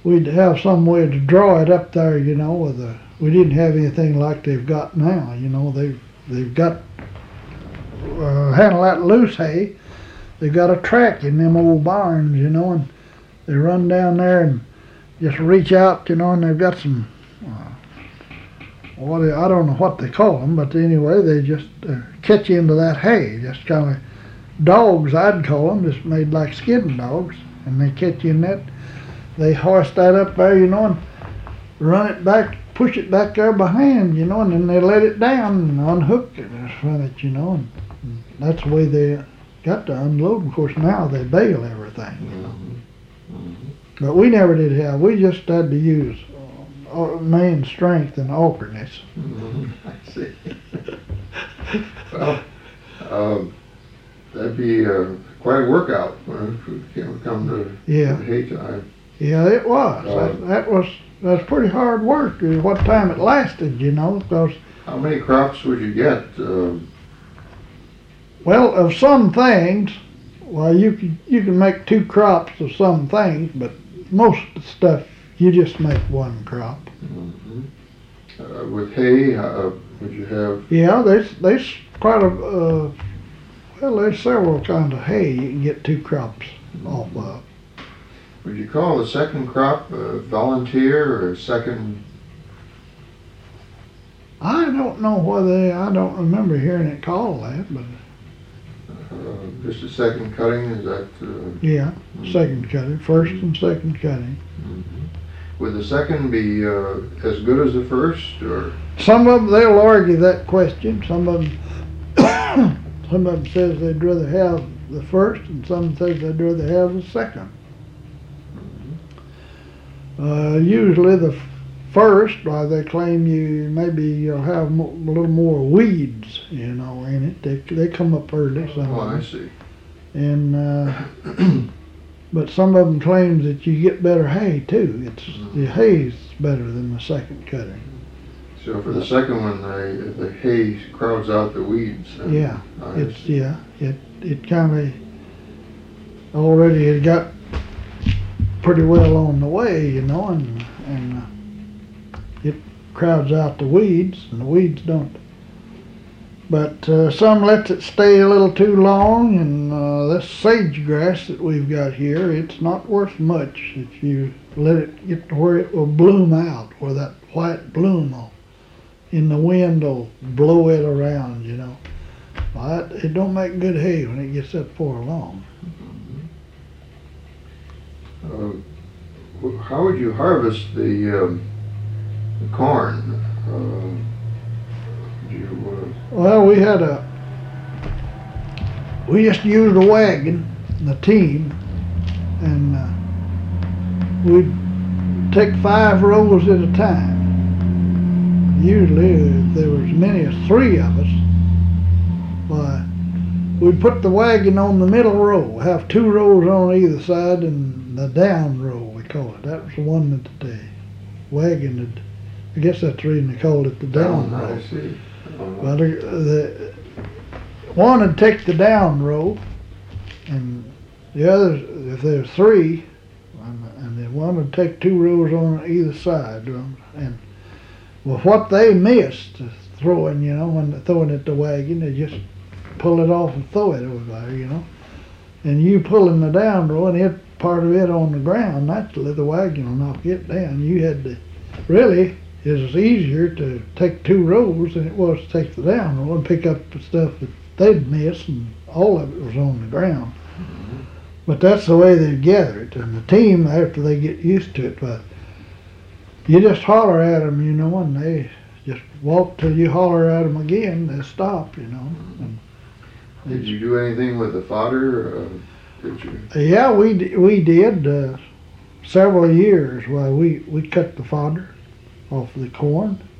we'd have some way to draw it up there, you know, we didn't have anything like they've got now, you know. They've got, handle that loose hay, they've got a track in them old barns, you know, and they run down there and just reach out, you know, and they've got some, I don't know what they call them, but anyway, they just catch you into that hay, just kind of dogs, I'd call them, just made like skidding dogs, and they catch you in that. They hoist that up there, you know, and run it back, push it back there by hand, you know, and then they let it down and unhook it from it, you know, and that's the way they got to unload. Of course, now they bale everything, you know. But we never did have. We just had to use main strength and awkwardness. I see. Well, that'd be quite a workout when it come to hay time. Yeah, it was. That was pretty hard work. What time it lasted, you know. Because how many crops would you get? Well, of some things, well, you can make 2 crops of some things, but most of the stuff you just make 1 crop. With hay, would you have? Yeah, there's quite a well, there's several kinds of hay you can get 2 crops off of. Would you call the second crop a volunteer or a second? I don't know whether I don't remember hearing it called that, but just a second cutting, is that? Yeah, second cutting, first and second cutting. Would the second be as good as the first, or? Some of them, they'll argue that question. Some of them says they'd rather have the first, and some says they'd rather have the second. Usually the first, they claim you'll have a little more weeds, you know, in it. They come up early. I see. And but some of them claims that you get better hay too. The hay's better than the second cutting. So for the second one, the hay crowds out the weeds. Yeah, it kind of already had got pretty well on the way, you know, and it crowds out the weeds, and the weeds don't. But some lets it stay a little too long, and this sage grass that we've got here, it's not worth much if you let it get to where it will bloom out, where that white bloom in the wind will blow it around, you know. Well, it don't make good hay when it gets that far along. How would you harvest the corn? Well, we just used a wagon, the team, and we'd take 5 rows at a time. Usually, if there was as many as 3 of us, we'd put the wagon on the middle row, have 2 rows on either side, and the down row, we call it. That was the one that the wagon had, I guess that's the reason they called it the down row. I see. Well, the one would take the down row, and the others, if there's 3, and then one would take 2 rows on either side. And well, what they missed throwing, you know, when they're throwing at the wagon, they just pull it off and throw it over there, you know. And you pulling the down row and hit part of it on the ground, naturally the wagon will knock it down. You had to really. It was easier to take 2 rows than it was to take the down row and pick up the stuff that they'd miss, and all of it was on the ground. But that's the way they gather it, and the team, after they get used to it, but you just holler at them, you know, and they just walk till you holler at them again. They stop, you know. And did you do anything with the fodder? Did you? Yeah, we did several years. Well, we cut the fodder off the corn,